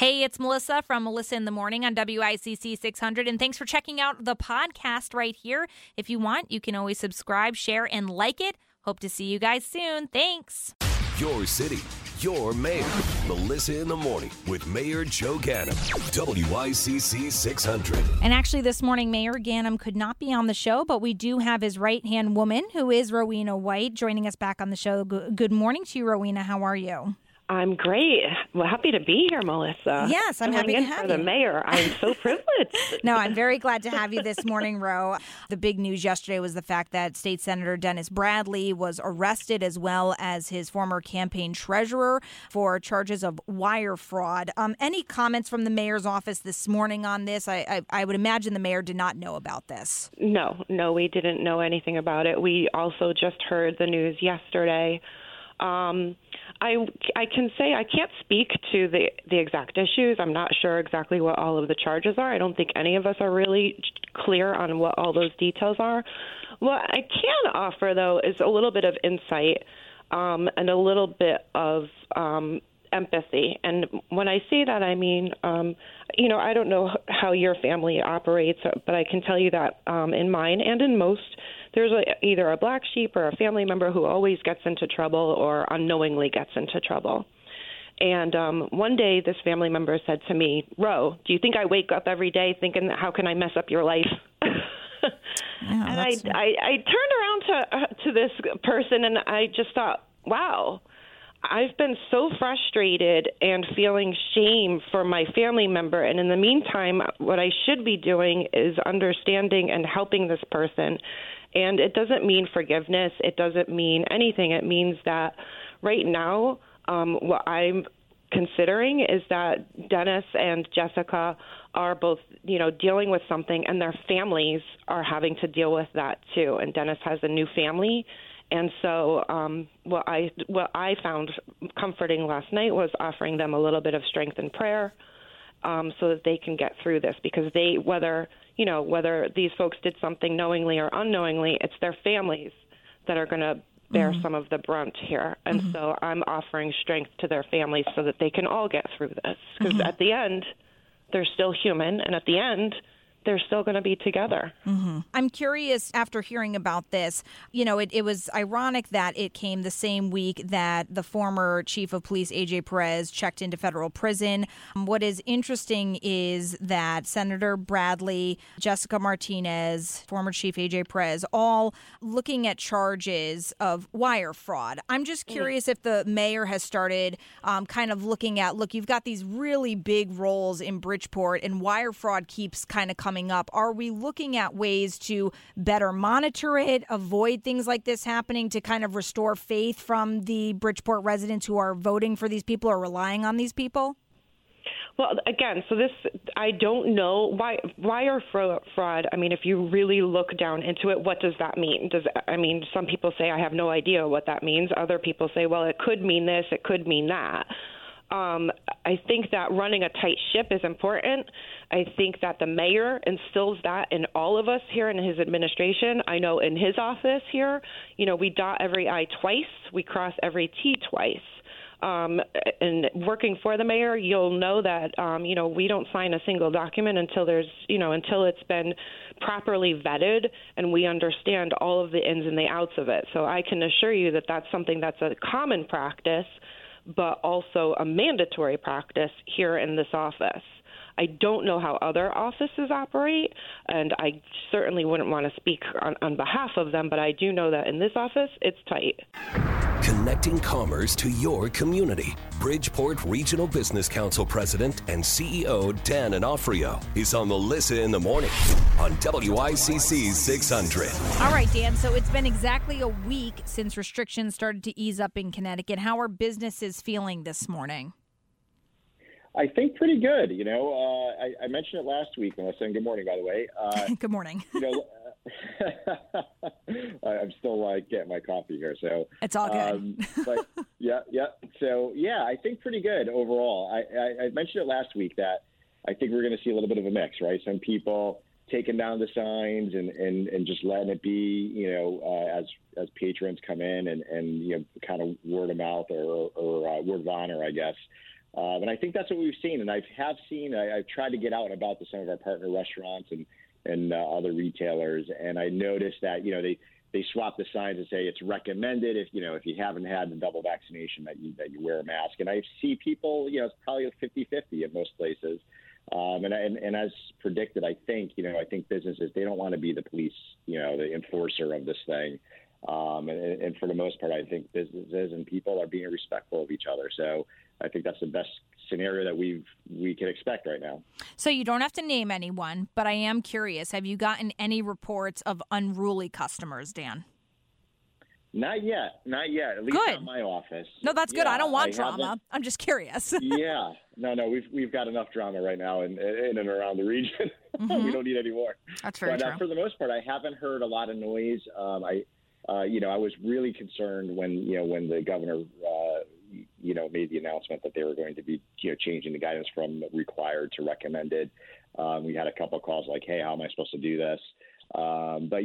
Hey, it's Melissa from Melissa in the Morning on WICC 600, and thanks for checking out the podcast right here. If you want, you can always subscribe, share, and like it. Hope to see you guys soon. Thanks. Your city, your mayor. Melissa in the Morning with Mayor Joe Ganim, WICC 600. And actually this morning, Mayor Ganim could not be on the show, but we do have his right-hand woman, who is Rowena White, joining us back on the show. Good morning to you, Rowena. How are you? I'm great. Well, happy to be here, Melissa. Yes, I'm happy to have you. For the mayor. I'm so privileged. No, I'm very glad to have you this morning, Ro. The big news yesterday was the fact that State Senator Dennis Bradley was arrested, as well as his former campaign treasurer, for charges of wire fraud. Any comments from the mayor's office this morning on this? I would imagine the mayor did not know about this. No, we didn't know anything about it. We also just heard the news yesterday. I can say I can't speak to the exact issues. I'm not sure exactly what all of the charges are. I don't think any of us are really clear on what all those details are. What I can offer, though, is a little bit of insight and a little bit of empathy. And when I say that, I mean, I don't know how your family operates, but I can tell you that in mine and in most, there's either a black sheep or a family member who always gets into trouble or unknowingly gets into trouble. And one day this family member said to me, Ro, do you think I wake up every day thinking, how can I mess up your life? Yeah, and I turned around to this person and I just thought, wow, I've been so frustrated and feeling shame for my family member. And in the meantime, what I should be doing is understanding and helping this person. And it doesn't mean forgiveness. It doesn't mean anything. It means that right now, what I'm considering is that Dennis and Jessica are both, dealing with something, and their families are having to deal with that too. And Dennis has a new family. And so what I found comforting last night was offering them a little bit of strength and prayer so that they can get through this, because whether these folks did something knowingly or unknowingly, it's their families that are going to bear some of the brunt here. And so I'm offering strength to their families so that they can all get through this, because at the end, they're still human, and at the end, they're still going to be together. I'm curious, after hearing about this, it was ironic that it came the same week that the former chief of police, A.J. Perez, checked into federal prison. What is interesting is that Senator Bradley, Jessica Martinez, former chief A.J. Perez, all looking at charges of wire fraud. I'm just curious if the mayor has started kind of looking at, look, you've got these really big roles in Bridgeport, and wire fraud keeps kind of coming up. Are we looking at ways to better monitor it, avoid things like this happening, to kind of restore faith from the Bridgeport residents who are voting for these people or relying on these people? Well, again, so I don't know wire fraud. I mean, if you really look down into it, what does that mean? Some people say I have no idea what that means. Other people say, well, it could mean this, it could mean that. I think that running a tight ship is important. I think that the mayor instills that in all of us here in his administration. I know in his office here, we dot every I twice, we cross every T twice. And working for the mayor, you'll know that, we don't sign a single document until until it's been properly vetted and we understand all of the ins and the outs of it. So I can assure you that that's something that's a common practice, but also a mandatory practice here in this office. I don't know how other offices operate, and I certainly wouldn't want to speak on behalf of them, but I do know that in this office, it's tight. Connecting commerce to your community. Bridgeport Regional Business Council President and CEO Dan Onofrio is on Melissa in the Morning on WICC 600. All right, Dan, so it's been exactly a week since restrictions started to ease up in Connecticut. How are businesses feeling this morning? I think pretty good. I mentioned it last week when I was saying good morning, by the way. Good morning. I'm still getting my coffee here, so it's all good. But yeah. So I think pretty good overall. I mentioned it last week that I think we're going to see a little bit of a mix, right? Some people taking down the signs and just letting it be, as patrons come in and kind of word of mouth or word of honor, I guess. And I think that's what we've seen. And I've tried to get out and about to some of our partner restaurants and other retailers. And I noticed that, they swap the signs and say it's recommended if you haven't had the double vaccination that you wear a mask. And I see people, it's probably 50-50 at most places. And as predicted, I think businesses, they don't want to be the police, the enforcer of this thing. And for the most part, I think businesses and people are being respectful of each other. So I think that's the best scenario that we can expect right now. So you don't have to name anyone, but I am curious. Have you gotten any reports of unruly customers, Dan? Not yet. At least not my office. No, that's good. I don't want drama. I'm just curious. Yeah. No. We've got enough drama right now in and around the region. Mm-hmm. We don't need any more. That's very true. For the most part, I haven't heard a lot of noise. I was really concerned when the governor, made the announcement that they were going to be, changing the guidance from required to recommended. We had a couple of calls like, hey, how am I supposed to do this? But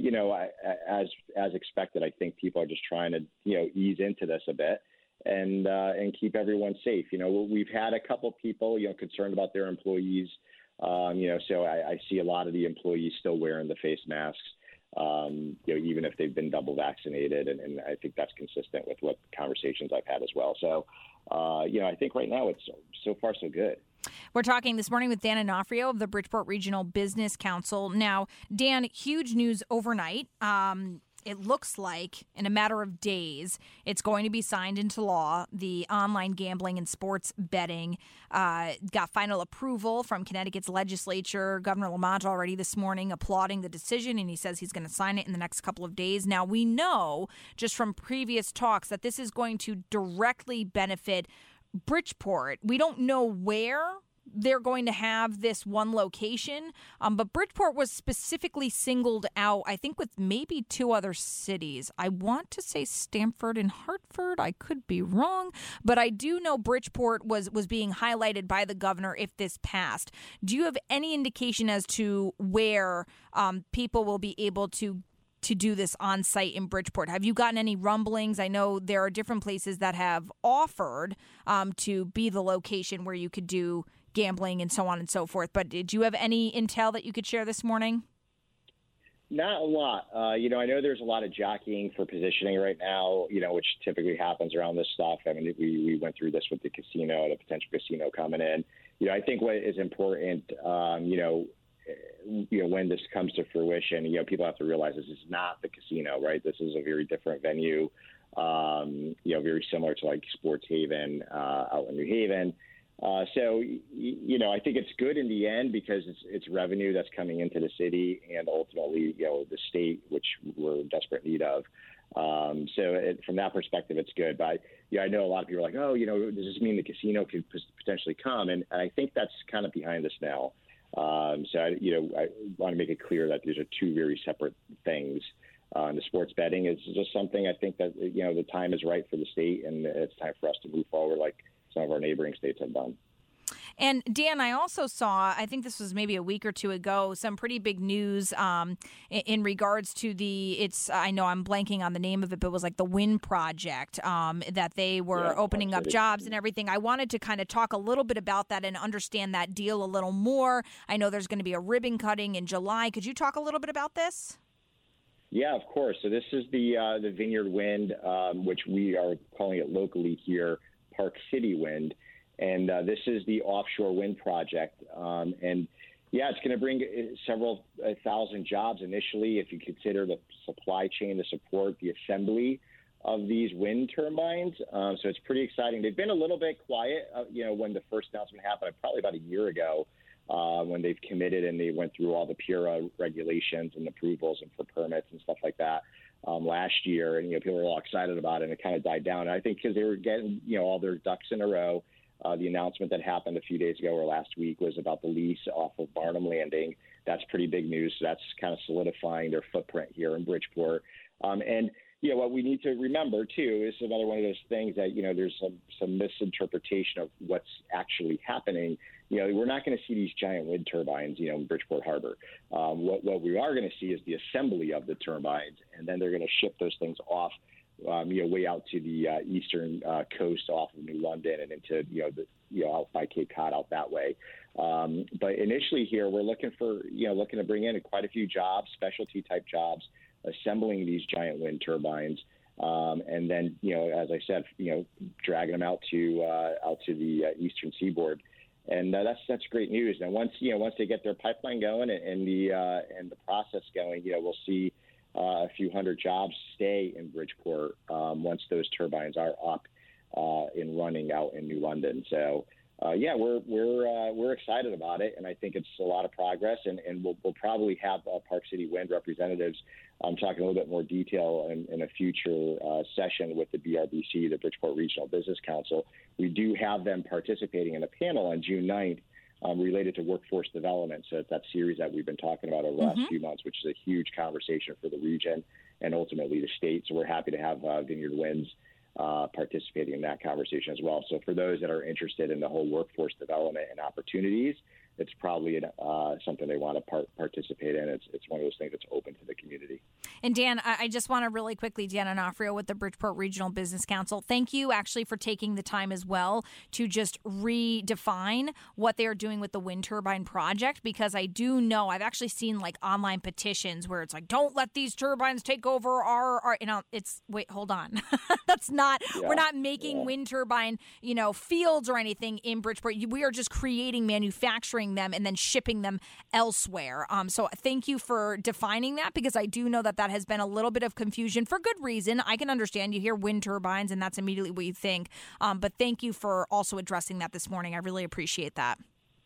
as expected, I think people are just trying to, ease into this a bit and keep everyone safe. We've had a couple of people, concerned about their employees. So I see a lot of the employees still wearing the face masks. Even if they've been double vaccinated. And I think that's consistent with what conversations I've had as well. So, I think right now it's so far so good. We're talking this morning with Dan Onofrio of the Bridgeport Regional Business Council. Now, Dan, huge news overnight. It looks like in a matter of days, it's going to be signed into law. The online gambling and sports betting got final approval from Connecticut's legislature. Governor Lamont already this morning applauding the decision, and he says he's going to sign it in the next couple of days. Now, we know just from previous talks that this is going to directly benefit Bridgeport. We don't know where they're going to have this one location, but Bridgeport was specifically singled out, I think, with maybe two other cities. I want to say Stamford and Hartford. I could be wrong, but I do know Bridgeport was being highlighted by the governor if this passed. Do you have any indication as to where people will be able to do this on site in Bridgeport? Have you gotten any rumblings? I know there are different places that have offered to be the location where you could do gambling and so on and so forth. But did you have any intel that you could share this morning? Not a lot. I know there's a lot of jockeying for positioning right now, which typically happens around this stuff. I mean, we went through this with the casino, the potential casino coming in. I think what is important, when this comes to fruition, people have to realize this is not the casino, right? This is a very different venue, very similar to like Sports Haven out in New Haven. So I think it's good in the end because it's revenue that's coming into the city and ultimately, the state, which we're in desperate need of. From that perspective, it's good. But I know a lot of people are like, oh, does this mean the casino could potentially come? And I think that's kind of behind us now. I want to make it clear that these are two very separate things. The sports betting is just something I think that, the time is right for the state and it's time for us to move forward like some of our neighboring states have done. And Dan, I also saw, I think this was maybe a week or two ago, some pretty big news in regards to I know I'm blanking on the name of it, but it was like the WIN project that they were opening up jobs and everything. I wanted to kind of talk a little bit about that and understand that deal a little more. I know there's going to be a ribbon cutting in July. Could you talk a little bit about this? Yeah, of course. So this is the Vineyard Wind, which we are calling it locally here, Park City Wind. And this is the offshore wind project. It's going to bring several thousand jobs initially if you consider the supply chain to support the assembly of these wind turbines. So it's pretty exciting. They've been a little bit quiet, when the first announcement happened, probably about a year ago, when they've committed and they went through all the PURA regulations and approvals and for permits and stuff like that. Last year, and people were all excited about it, and it kind of died down. And I think because they were getting all their ducks in a row. The announcement that happened a few days ago or last week was about the lease off of Barnum Landing. That's pretty big news. So that's kind of solidifying their footprint here in Bridgeport. What we need to remember too is another one of those things that there's some misinterpretation of what's actually happening. We're not going to see these giant wind turbines, in Bridgeport Harbor. What we are going to see is the assembly of the turbines, and then they're going to ship those things off way out to the eastern coast off of New London and into, out by Cape Cod out that way. But initially here, we're looking to bring in quite a few jobs, specialty type jobs, assembling these giant wind turbines. And then, as I said, dragging them out to the eastern seaboard. And that's great news. And once they get their pipeline going and the process going, we'll see a few hundred jobs stay in Bridgeport once those turbines are up and running out in New London. So we're excited about it, and I think it's a lot of progress. And we'll probably have Park City Wind representatives talking a little bit more detail in a future session with the BRBC, the Bridgeport Regional Business Council. We do have them participating in a panel on June 9th related to workforce development. So it's that series that we've been talking about over the last few months, which is a huge conversation for the region and ultimately the state. So we're happy to have Vineyard Winds participating in that conversation as well. So for those that are interested in the whole workforce development and opportunities, it's probably something they want to participate in. It's one of those things that's open to the community. And Dan, I just want to really quickly, Dan Onofrio with the Bridgeport Regional Business Council, thank you actually for taking the time as well to just redefine what they are doing with the wind turbine project, because I do know I've actually seen online petitions where it's don't let these turbines take over our wait, hold on. That's not, we're not making wind turbine, fields or anything in Bridgeport. We are just creating manufacturing them and then shipping them elsewhere. So thank you for defining that, because I do know that has been a little bit of confusion for good reason. I can understand you hear wind turbines and that's immediately what you think. But thank you for also addressing that this morning. I really appreciate that.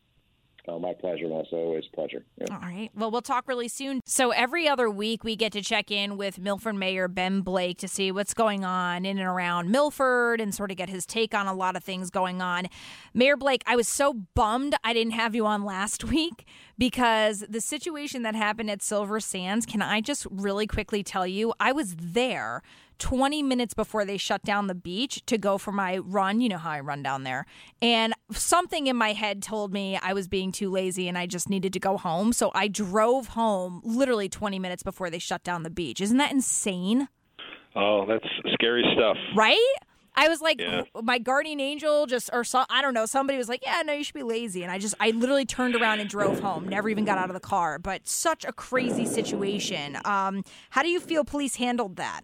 Oh, my pleasure, Melissa. Always a pleasure. Yeah. All right. Well, we'll talk really soon. So every other week, we get to check in with Milford Mayor Ben Blake to see what's going on in and around Milford and sort of get his take on a lot of things going on. Mayor Blake, I was so bummed I didn't have you on last week because the situation that happened at Silver Sands, can I just really quickly tell you, I was there 20 minutes before they shut down the beach to go for my run. You know how I run down there. And something in my head told me I was being too lazy and I just needed to go home. So I drove home literally 20 minutes before they shut down the beach. Isn't that insane? Oh, that's scary stuff. Right? I was like, my guardian angel I don't know, somebody was like, yeah, no, you should be lazy. And I literally turned around and drove home, never even got out of the car. But such a crazy situation. How do you feel police handled that?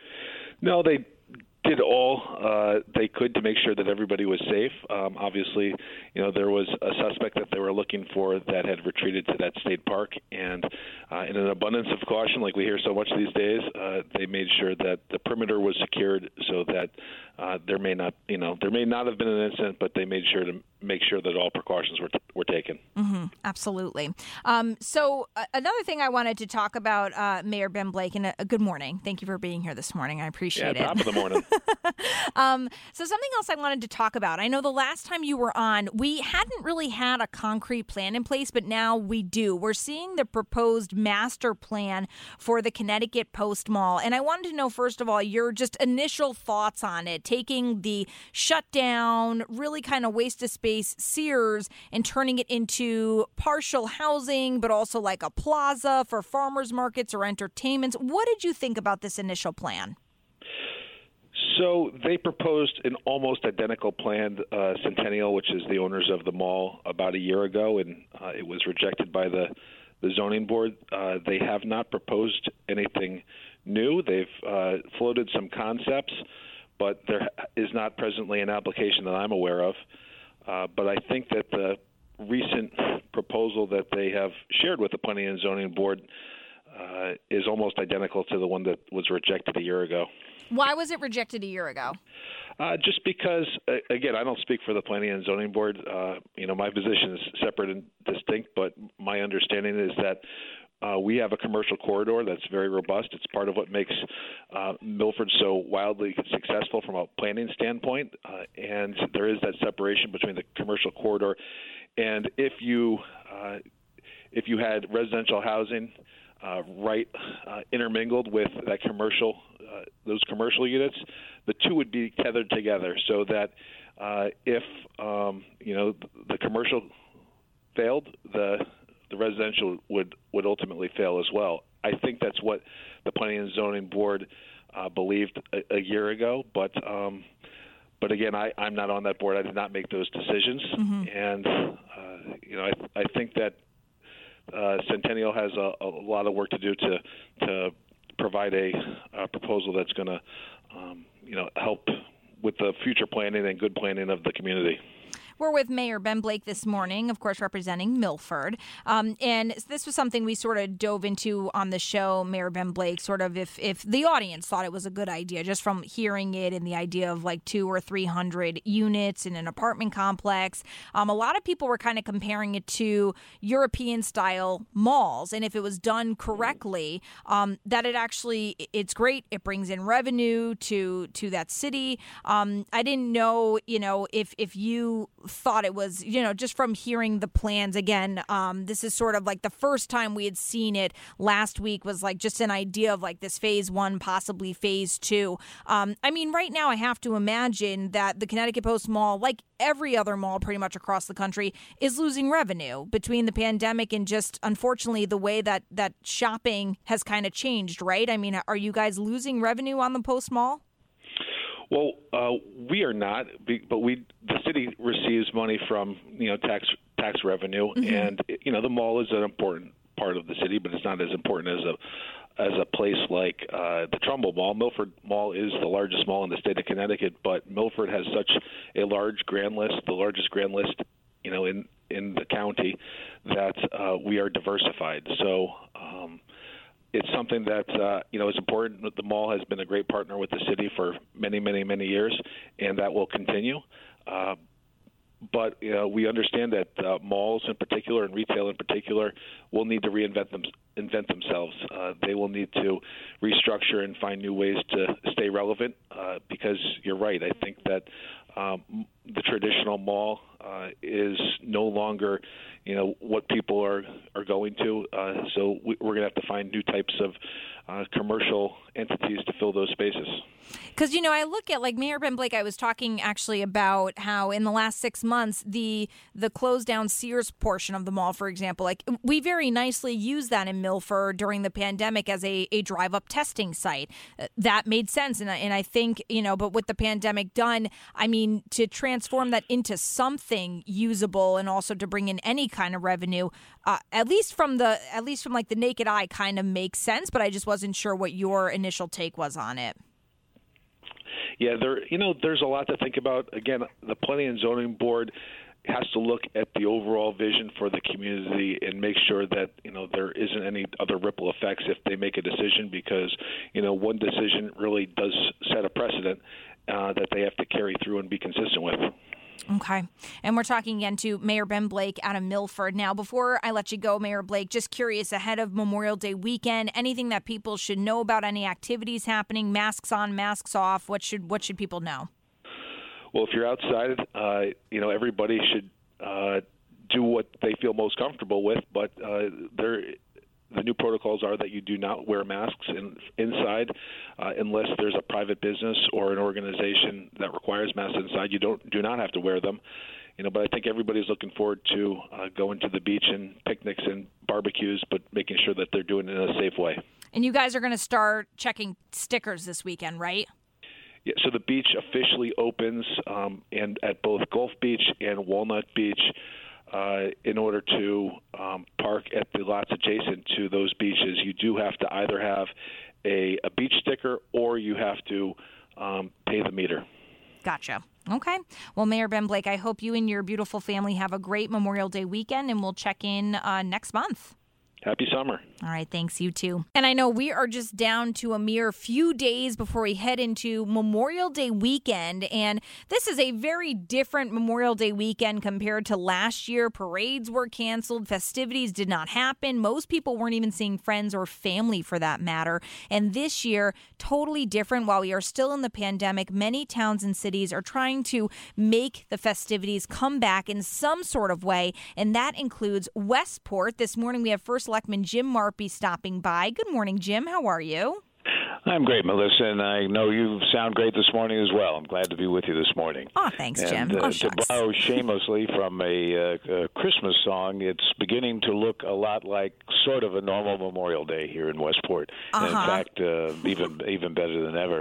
No, they did all they could to make sure that everybody was safe. Obviously, there was a suspect that they were looking for that had retreated to that state park, and in an abundance of caution, like we hear so much these days, they made sure that the perimeter was secured so that there may not have been an incident, but they made sure to make sure that all precautions were taken. Mm-hmm, absolutely. So another thing I wanted to talk about, Mayor Ben Blake, and good morning. Thank you for being here this morning. I appreciate it. Top of the morning. So something else I wanted to talk about. I know the last time you were on, we hadn't really had a concrete plan in place, but now we do. We're seeing the proposed master plan for the Connecticut Post Mall. And I wanted to know, first of all, your just initial thoughts on it, taking the shutdown, really kind of waste of space Sears and turning it into partial housing, but also like a plaza for farmers markets or entertainments. What did you think about this initial plan? So they proposed an almost identical plan, Centennial, which is the owners of the mall, about a year ago, and it was rejected by the zoning board. They have not proposed anything new. They've floated some concepts, but there is not presently an application that I'm aware of. But I think that the recent proposal that they have shared with the Planning and Zoning Board is almost identical to the one that was rejected a year ago. Why was it rejected a year ago? Just because, again, I don't speak for the Planning and Zoning Board. My position is separate and distinct, but my understanding is that we have a commercial corridor that's very robust. It's part of what makes Milford so wildly successful from a planning standpoint, and there is that separation between the commercial corridor. And if you had residential housing intermingled with that those commercial units, the two would be tethered together, so that if the commercial failed, the residential would ultimately fail as well. I think that's what the Planning and Zoning Board believed a year ago. But again, I'm not on that board. I did not make those decisions, and I think that Centennial has a lot of work to do to provide a proposal that's going to help with the future planning and good planning of the community. We're with Mayor Ben Blake this morning, of course, representing Milford. And this was something we sort of dove into on the show, Mayor Ben Blake, sort of if the audience thought it was a good idea, just from hearing it and the idea of like 200 or 300 units in an apartment complex. A lot of people were kind of comparing it to European-style malls. And if it was done correctly, that it's great. It brings in revenue to that city. I didn't know, if you thought it was, just from hearing the plans again, this is sort of like the first time we had seen it. Last week was like just an idea of like this phase 1, possibly phase 2. Right now I have to imagine that the Connecticut Post Mall, like every other mall pretty much across the country, is losing revenue between the pandemic and just, unfortunately, the way that shopping has kind of changed, right? Are you guys losing revenue on the Post Mall? Well, we are not, but the city receives money from tax revenue, and the mall is an important part of the city, but it's not as important as a place like the Trumbull Mall. Milford Mall is the largest mall in the state of Connecticut, but Milford has such a large grand list, the largest grand list, in the county, that we are diversified. So. It's something that is important. The mall has been a great partner with the city for many, many, many years, and that will continue. But we understand that malls in particular and retail in particular will need to invent themselves. They will need to restructure and find new ways to stay relevant. Because you're right, I think that the traditional mall is no longer, what people are going to. So we're going to have to find new types of commercial entities to fill those spaces. Because, I look at, like, Mayor Ben Blake, I was talking actually about how in the last 6 months, the closed down Sears portion of the mall, for example, like we very nicely used that in Milford during the pandemic as a drive-up testing site. That made sense. And I think, but with the pandemic done, to transform that into something usable and also to bring in any kind of revenue, at least from the naked eye, kind of makes sense. But I just wasn't sure what your initial take was on it. Yeah, there's a lot to think about. Again, the Planning and Zoning Board has to look at the overall vision for the community and make sure that there isn't any other ripple effects if they make a decision, because one decision really does set a precedent that they have to carry through and be consistent with. Okay. And we're talking again to Mayor Ben Blake out of Milford. Now, before I let you go, Mayor Blake, just curious, ahead of Memorial Day weekend, anything that people should know about, any activities happening, masks on, masks off, what should people know? Well, if you're outside, everybody should do what they feel most comfortable with, but the new protocols are that you do not wear masks inside unless there's a private business or an organization that requires masks inside. You do not have to wear them. But I think everybody's looking forward to going to the beach and picnics and barbecues, but making sure that they're doing it in a safe way. And you guys are going to start checking stickers this weekend, right? Yeah, so the beach officially opens and at both Gulf Beach and Walnut Beach. In order to park at the lots adjacent to those beaches, you do have to either have a beach sticker or you have to pay the meter. Gotcha. Okay. Well, Mayor Ben Blake, I hope you and your beautiful family have a great Memorial Day weekend, and we'll check in next month. Happy summer. All right. Thanks. You too. And I know we are just down to a mere few days before we head into Memorial Day weekend. And this is a very different Memorial Day weekend compared to last year. Parades were canceled. Festivities did not happen. Most people weren't even seeing friends or family for that matter. And this year, totally different. While we are still in the pandemic, many towns and cities are trying to make the festivities come back in some sort of way. And that includes Westport. This morning, we have First Selectman Jim Marpy stopping by. Good morning, Jim. How are you? I'm great, Melissa, and I know you sound great this morning as well. I'm glad to be with you this morning. Oh, thanks, Jim. To borrow shamelessly from a Christmas song, it's beginning to look a lot like sort of a normal Memorial Day here in Westport. And in fact, even better than ever.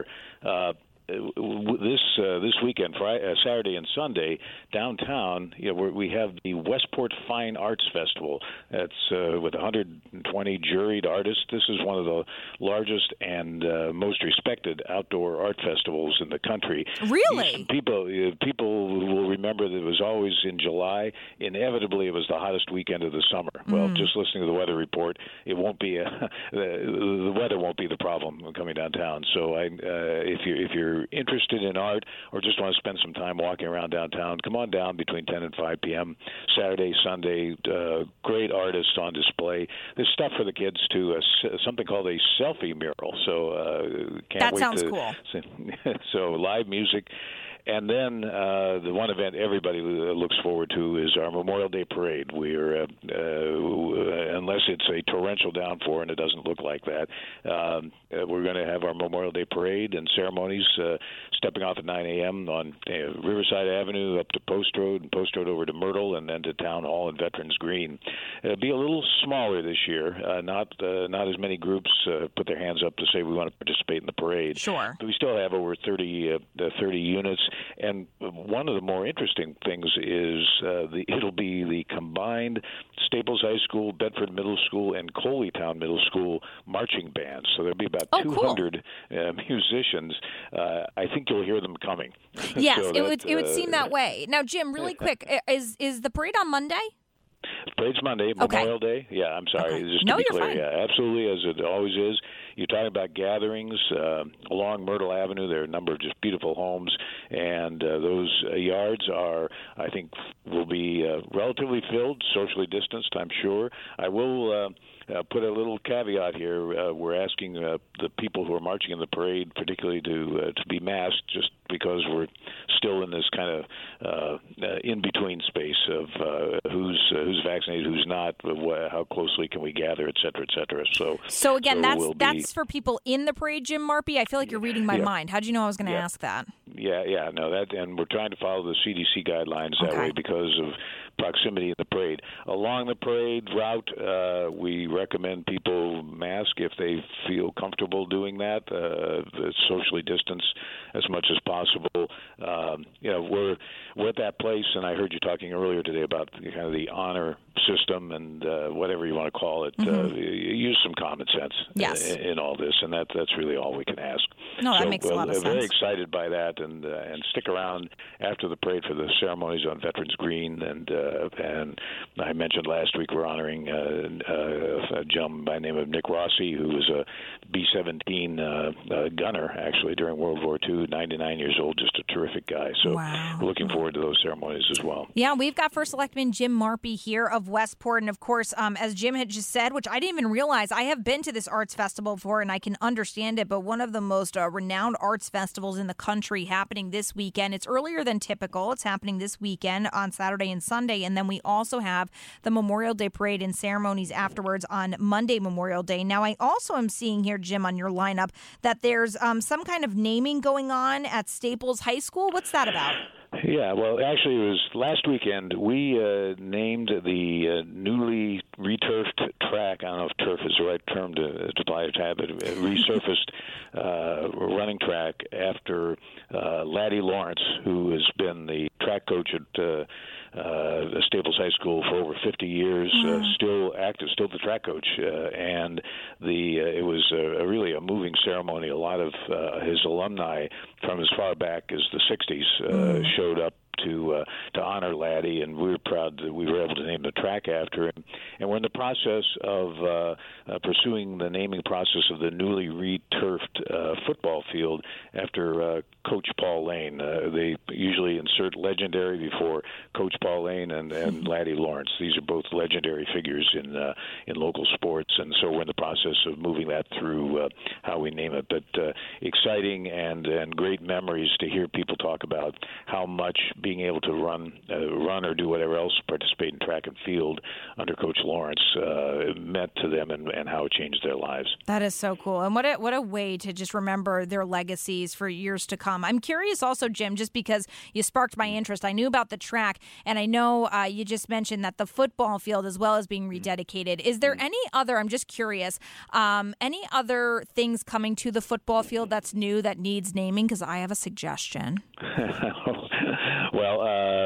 This weekend, Saturday and Sunday, downtown, we have the Westport Fine Arts Festival. That's with 120 juried artists. This is one of the largest and most respected outdoor art festivals in the country. Really? People will remember that it was always in July. Inevitably, it was the hottest weekend of the summer. Well, just listening to the weather report, it won't be the weather won't be the problem coming downtown. So if you're interested in art or just want to spend some time walking around downtown, come on down between 10 and 5 p.m. Saturday, Sunday. Great artists on display. There's stuff for the kids too. Something called a selfie mural. So that sounds cool. So live music. And then the one event everybody looks forward to is our Memorial Day Parade. We're, unless it's a torrential downpour, and it doesn't look like that, we're going to have our Memorial Day Parade and ceremonies stepping off at 9 a.m. on Riverside Avenue up to Post Road, and Post Road over to Myrtle, and then to Town Hall and Veterans Green. It'll be a little smaller this year. Not as many groups put their hands up to say we want to participate in the parade. Sure. But we still have over 30 units. And one of the more interesting things is it'll be the combined Staples High School, Bedford Middle School, and Coleytown Middle School marching bands. So there'll be about 200 musicians. I think you'll hear them coming. Yes, so it would seem that way. Now, Jim, really quick, is the parade on Monday? Parade's Monday, Memorial Day. Yeah, I'm sorry. Okay. Just to be clear, yeah, absolutely, as it always is. You're talking about gatherings along Myrtle Avenue. There are a number of just beautiful homes, and those yards I think, will be relatively filled, socially distanced, I'm sure. I will put a little caveat here. We're asking the people who are marching in the parade, particularly to be masked, just because we're still in this kind of in-between space of who's vaccinated, who's not, how closely can we gather, et cetera, et cetera. So again, that's for people in the parade, Jim Marpy? I feel like you're reading my mind. How did you know I was going to ask that? Yeah, no, and we're trying to follow the CDC guidelines that way because of proximity in the parade. Along the parade route, we recommend people mask if they feel comfortable doing that, socially distance as much as possible. We're at that place, and I heard you talking earlier today about kind of the honor system and whatever you want to call it. Use some common sense in all this, and that's really all we can ask. No, that makes a lot of sense. Very excited by that, and stick around after the parade for the ceremonies on Veterans Green, and I mentioned last week we're honoring a gentleman by the name of Nick Rossi, who was a B-17 gunner actually during World War II, 99 years old, just a terrific guy. So we're looking forward to those ceremonies as well. Yeah, we've got First Selectman Jim Marpy here of Westport, and of course, as Jim had just said, which I didn't even realize, I have been to this arts festival before and I can understand it, but one of the most renowned arts festivals in the country happening this weekend. It's earlier than typical. It's happening this weekend on Saturday and Sunday, and then we also have the Memorial Day Parade and ceremonies afterwards on Monday, Memorial Day. Now, I also am seeing here, Jim, on your lineup that there's some kind of naming going on at Staples High School. What's that about? Yeah, well, actually, it was last weekend. We named the newly returfed track. I don't know if turf is the right term to apply it to, but resurfaced running track after Laddie Lawrence, who has been the track coach at Staples High School for over 50 years, still active, still the track coach, and it was really a moving ceremony. A lot of his alumni from as far back as the 60s showed up to honor Laddie, and we were proud that we were able to name the track after him. And we're in the process of pursuing the naming process of the newly returfed football field after Coach Paul Lane. They usually insert legendary before Coach Paul Lane and Laddie Lawrence. These are both legendary figures in local sports, and so we're in the process of moving that through how we name it. But exciting and great memories to hear people talk about how much being able to run or do whatever else, participate in track and field under Coach Lawrence meant to them and how it changed their lives. That is so cool. And what a way to just remember their legacies for years to come. I'm curious also, Jim, just because you sparked my interest. I knew about the track, and I know you just mentioned that the football field as well is being rededicated. Is there any other, I'm just curious, any other things coming to the football field that's new that needs naming? Because I have a suggestion. Well,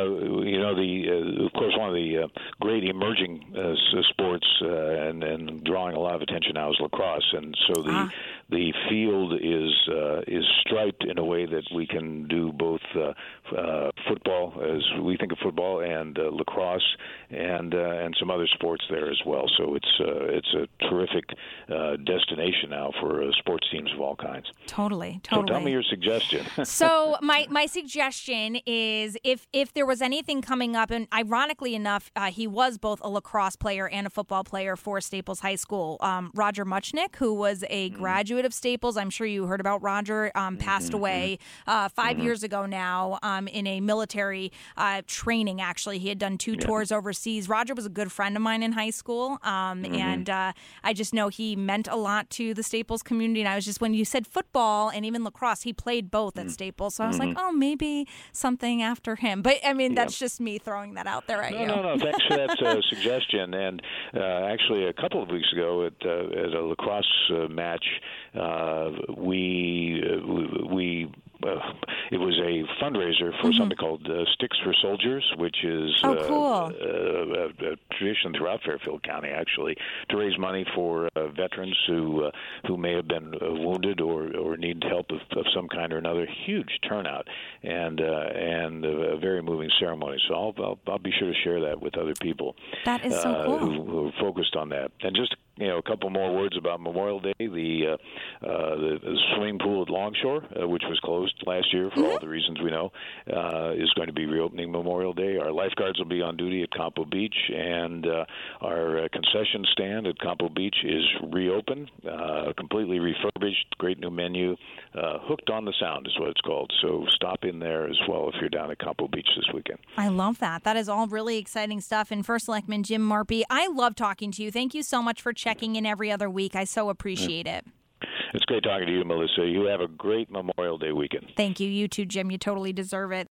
of course, one of the great emerging sports and drawing a lot of attention now is lacrosse, and so the field is striped in a way that we can do both football, as we think of football, and lacrosse, and some other sports there as well. So it's a terrific destination now for sports teams of all kinds. Totally. So tell me your suggestion. So my suggestion is if there was anything coming up, and ironically enough, he was both a lacrosse player and a football player for Staples High School. Roger Muchnick, who was a graduate of Staples, I'm sure you heard about Roger, passed away 5 years ago now in a military training, actually. He had done 2 tours overseas. Roger was a good friend of mine in high school, and I just know he meant a lot to the Staples community. And I was just, when you said football and even lacrosse, he played both at Staples. So I was like, oh, maybe something after him. But, I mean, that's just me throwing that out there at you. No. Thanks for that suggestion. And actually, a couple of weeks ago at a lacrosse match, it was a fundraiser for something called Sticks for Soldiers, which is a tradition throughout Fairfield County, actually, to raise money for veterans who may have been wounded or need help of some kind or another. Huge turnout and a very moving ceremony. So I'll be sure to share that with other people. That is so cool. Who are focused on that. And just a couple more words about Memorial Day. The swimming pool at Longshore, which was closed last year for all the reasons we know, is going to be reopening Memorial Day. Our lifeguards will be on duty at Campo Beach, and our concession stand at Campo Beach is reopened, completely refurbished, great new menu. Hooked on the Sound is what it's called. So stop in there as well if you're down at Campo Beach this weekend. I love that. That is all really exciting stuff. And First Selectman Jim Marpe, I love talking to you. Thank you so much for checking in every other week. I so appreciate it. It's great talking to you, Melissa. You have a great Memorial Day weekend. Thank you. You too, Jim. You totally deserve it.